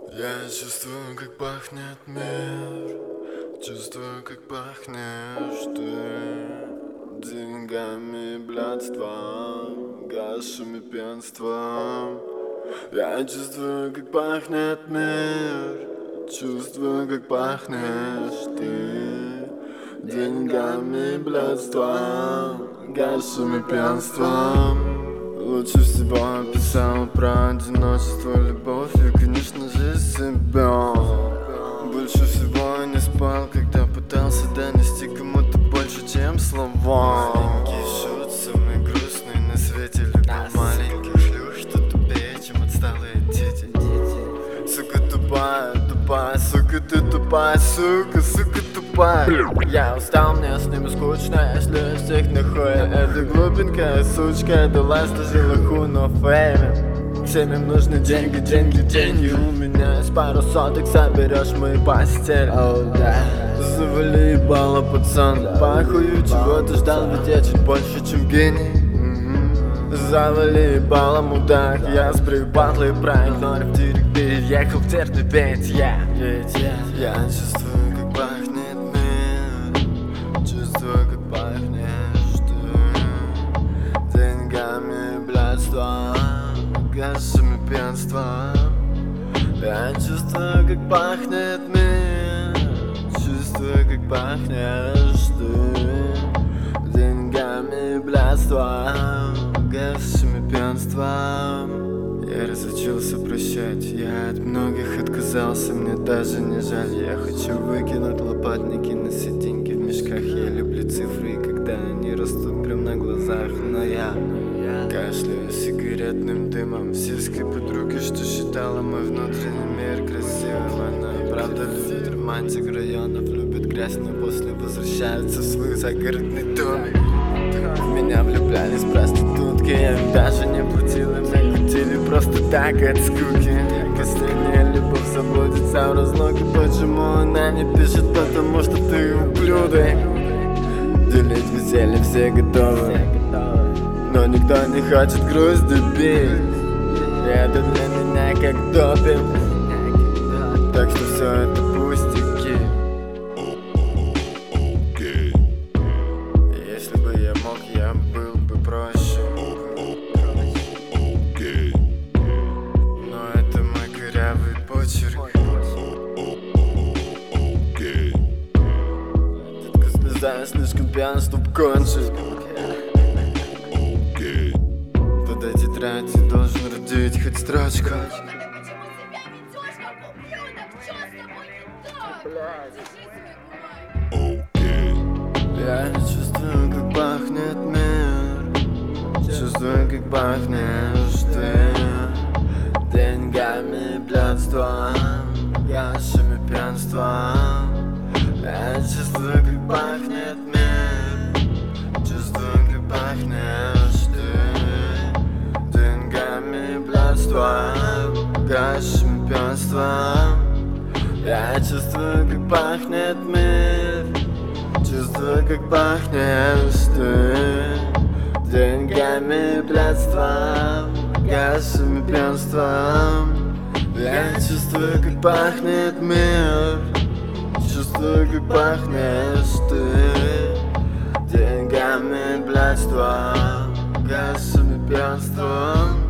Я чувствую, как пахнет мир. Чувствую, как пахнешь ты деньгами, блядством, гашами, пьянством. Я чувствую, как пахнет мир. Чувствую, как пахнешь ты деньгами, блядством, гашами, пьянством. Лучше всего описал про одиночество, любовь и, конечно же, себя. Больше всего не спал, когда пытался донести кому-то больше, чем слова. Маленький шут, самый грустный на свете. Любил маленьких шлюх, что тупее, чем отсталые дети. Сука тупая, тупая, сука ты тупая, сука, сука тупая. Я устал, мне с ними скучно, если всех нахуй. Эта глупенькая сучка далась даже лоху, но фейме. Всем им нужны деньги, деньги, деньги. У меня есть пару соток, соберешь мою постель. Завали ебало, пацан, похую, чего ты ждал, ведь я чуть больше, чем гений. Завали ебало, мудак, я сбрил батлы, проигнорив директ, переехал в терпеть, я чувствую, как пахнет мир. Чувствую, как пахнешь ты деньгами, блядством, гашами, пьянством. Я чувствую, как пахнет мир. Чувствую, как пахнешь ты деньгами, блядством, гашами, пьянством. Я разучился прощать, я от многих отказался, мне даже не жаль. Я хочу выкинуть лопатники, носить деньги в мешках. Я люблю цифры, и когда они растут прям на глазах. Но я кашляю сигаретным дымом сельской подруги, что считала мой внутренний мир красивым. Она правда любит романтик районов, любит грязь, но после возвращаются в свой загородный домик. В меня влюблялись проститутки, я им даже не платил, и меня кутили просто так от скуки. Последняя любовь заблудится в разлуке. Почему она не пишет? Потому что ты ублюдок. Делить веселье все готовы, но никто не хочет грусть добить. Это для меня как допинг, так что все это пустяки. Если бы я мог, я был бы проще. Но это мой корявый почерк. Детка слезая, слишком пьян, чтоб кончить. Под эти трати должен родить хоть строчку. Я чувствую, как пахнет мир. Чувствую, как пахнешь ты деньгами, блядством, гашами, пьянством. Я чувствую, как пахнет мир. Чувствую, как пахнешь ты деньгами, блядством, гашами, пьянством. Я чувствую, как пахнет мир. Чувствую, как пахнешь ты деньгами, блядством, гашами, пьянством. Я чувствую, как пахнет мир. Чувствую, как пахнешь ты деньгами, блядством, гашами, пьянством.